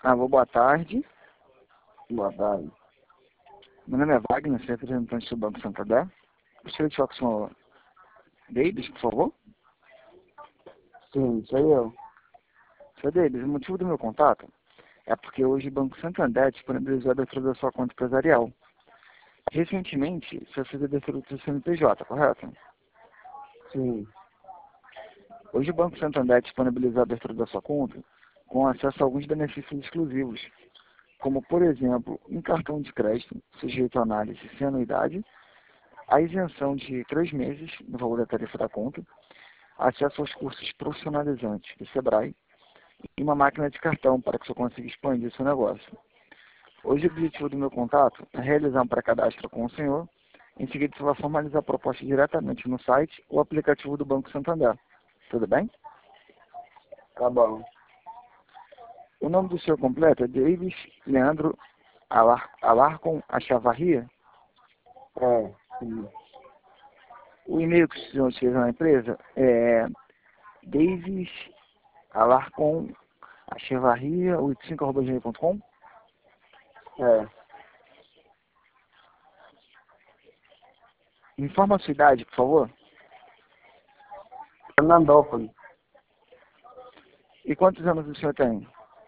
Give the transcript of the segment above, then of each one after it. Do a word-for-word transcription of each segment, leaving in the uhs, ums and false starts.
Ah, boa tarde. Boa tarde. Meu nome é Wagner, sou representante do Banco Santander. Gostaria de falar com o senhor Davis, por favor. Sim, sou eu. senhor Davis, o motivo do meu contato é porque hoje o Banco Santander disponibilizou a abertura da sua conta empresarial. Recentemente, você fez a abertura do seu C N P J, correto? Sim. Hoje o Banco Santander disponibilizou a abertura da sua conta com acesso a alguns benefícios exclusivos, como, por exemplo, um cartão de crédito sujeito a análise sem anuidade, a isenção de três meses no valor da tarifa da conta, acesso aos cursos profissionalizantes do Sebrae e uma máquina de cartão para que você consiga expandir seu negócio. Hoje o objetivo do meu contato é realizar um pré-cadastro com o senhor. Em seguida você vai formalizar a proposta diretamente no site ou aplicativo do Banco Santander. Tudo bem? Tá bom. O nome do senhor completo é Davis Leandro Alar Alarcon Achavarria? É, sim. O e-mail que o senhor utiliza na empresa é Davis Alarcon Achavarria oitenta e cinco arroba gmail ponto com? É. Informa a sua idade, por favor. Fernandópolis. E quantos anos o senhor tem?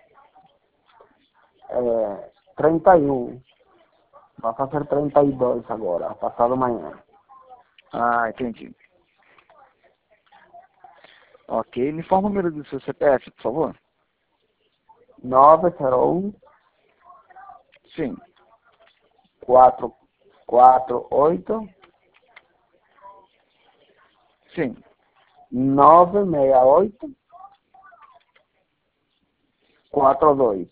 É, trinta e um. Vai fazer trinta e dois agora, passado amanhã. Ah, entendi. Ok, me informa o número do seu C P F, por favor. nove zero um, Sim, quatro quatro oito, sim. nove seis oito, quatro dois.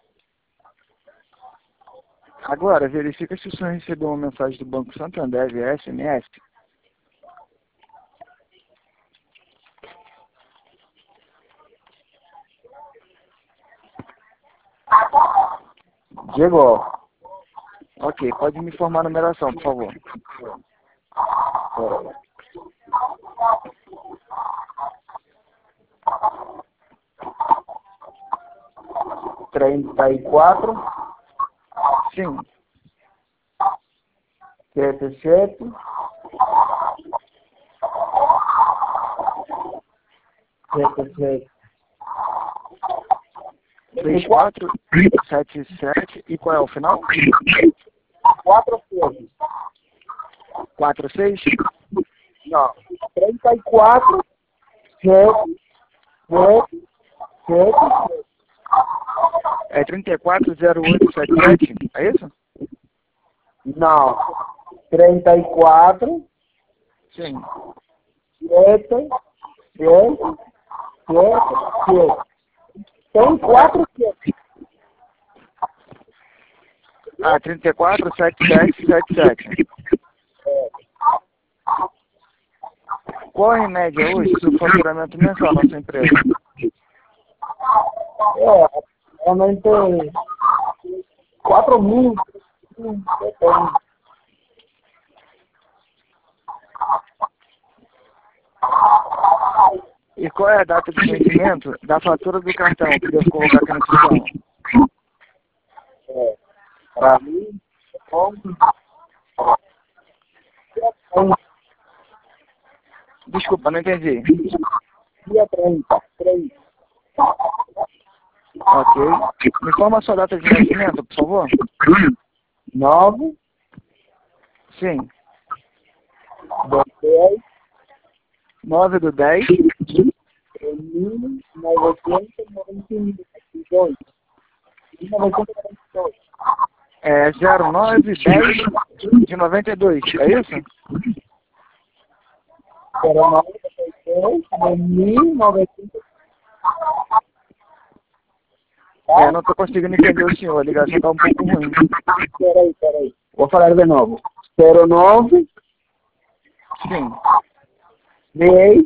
Agora, verifica se o senhor recebeu uma mensagem do Banco Santander via S M S. Chegou. Ok, pode me informar a numeração, por favor. É. trinta e quatro, Sim, setenta e sete, setenta e sete. três quatro sete sete. E qual é o final? quatro seis. quatro seis? Não. trinta e quatro, sete, sete, sete. É trinta e quatro zero oito sete sete, é isso? Não. trinta e quatro, Sim. sete, sete, sete, sete. Tem quatro sete. Ah, trinta e quatro sete sete sete sete. Qual é a média hoje do faturamento mensal da sua empresa? É, realmente quatro mil. Depende. E qual é a data de vencimento da fatura do cartão que devo colocar aqui no sistema? É, para mim, bom. Desculpa, não entendi. Dia trinta, três. Ok. Me informa a sua data de nascimento, por favor. nove, Sim. dez, nove do dez. mil novecentos e noventa e dois. mil novecentos e noventa e dois. É zero nove dez de noventa e dois, é isso? zero nove dez de mil novecentos. É, não estou conseguindo entender o senhor, a ligação está um pouco ruim. Peraí, peraí. Vou falar de novo. zero nove, Sim. dez,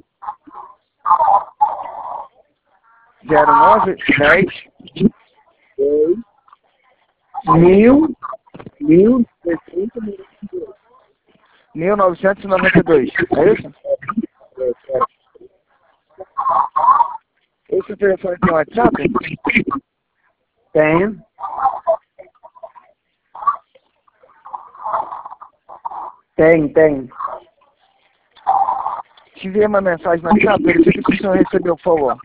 zero nove dez dez, mil, mil novecentos e noventa e dois. mil novecentos e noventa e dois, é isso? É, é. Esse telefone tem WhatsApp? Tenho. Tem, tem. Te enviei uma mensagem no WhatsApp, verifique se o senhor recebeu, por favor.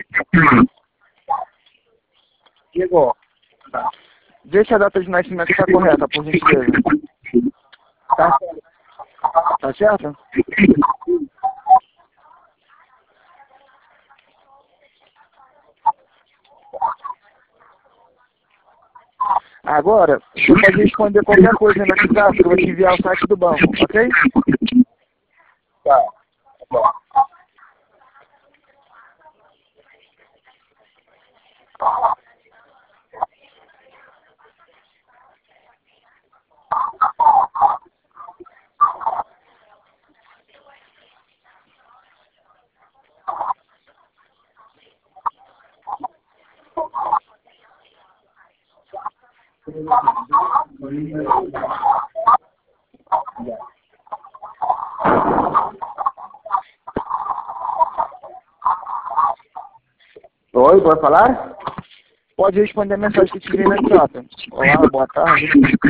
Chegou. Tá. Vê se a data de nascimento está correta, por gentileza. Tá certo. Tá certo? Agora, você pode responder qualquer coisa no WhatsApp, que eu vou te enviar o site do banco, ok? Tá. Tá bom. Oi, pode falar? Pode responder a mensagem que eu te enviei no WhatsApp. Olá, boa tarde.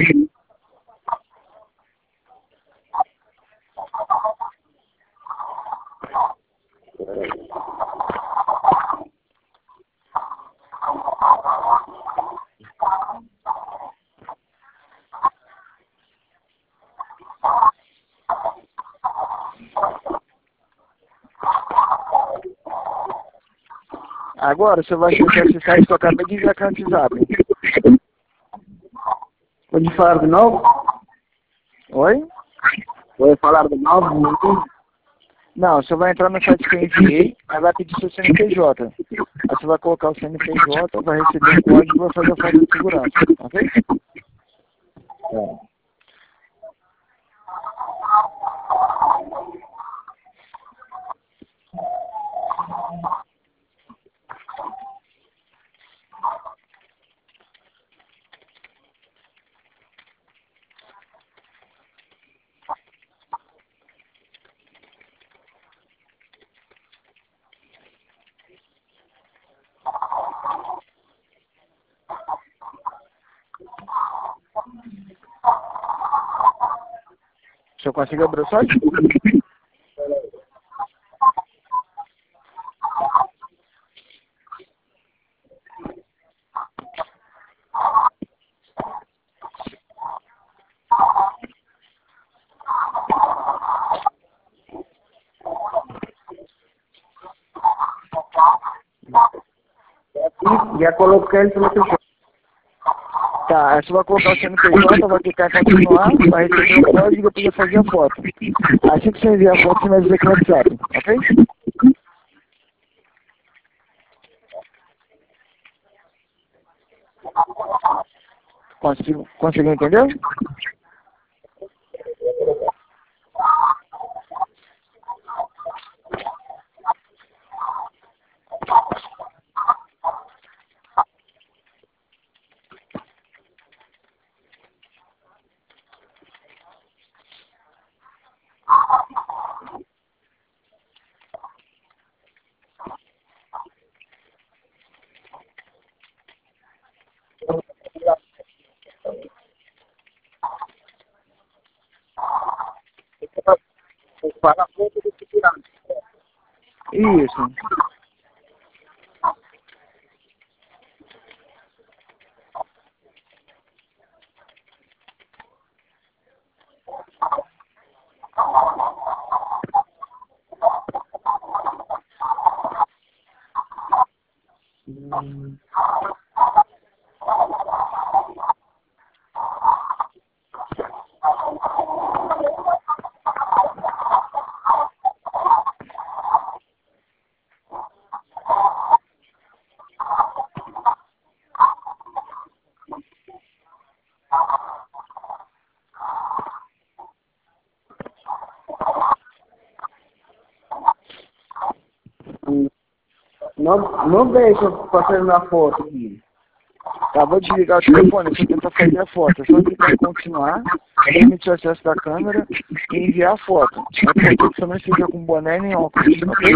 Agora você vai acessar esse site que eu acabei de enviar aqui no WhatsApp. Pode falar de novo? Oi? Pode falar de novo? Não entendi. Não, você vai entrar no site que eu enviei, aí vai pedir seu C N P J. Aí você vai colocar o C N P J, vai receber o código e vai fazer a foto de segurança, ok? É. Se eu conseguir abrir o site? Já coloquei ele no seu. Tá, aí você vai colocar o C N P J, vai clicar em continuar, vai receber o código e depois vai fazer a foto. Assim que você enviar a foto, você vai dizer que é o WhatsApp, ok? Consigo, conseguiu entender? Fala a foto do segurança. Isso. Hum. Não, não deixa eu fazer uma foto aqui. Tá, vou desligar o telefone, você tenta fazer a foto. É só clicar em continuar, permitir o acesso da câmera e enviar a foto. É importante que você não esteja com boné nem óculos, ok?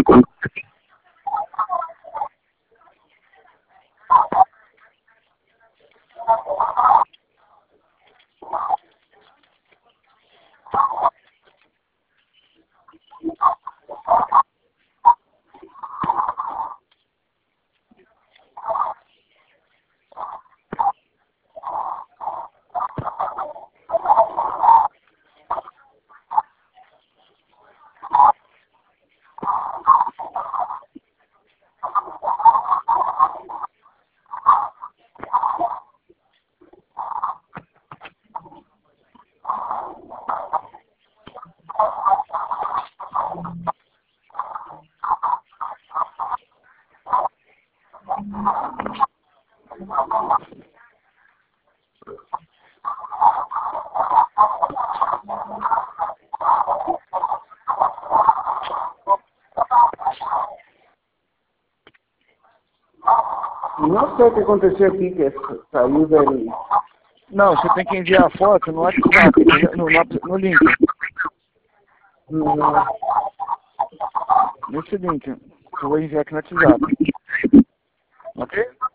Não sei o que aconteceu aqui, que saiu daí. Não, você tem que enviar a foto no WhatsApp, no, no, no link. Hum, Nesse link, que eu vou enviar aqui no WhatsApp. Ok?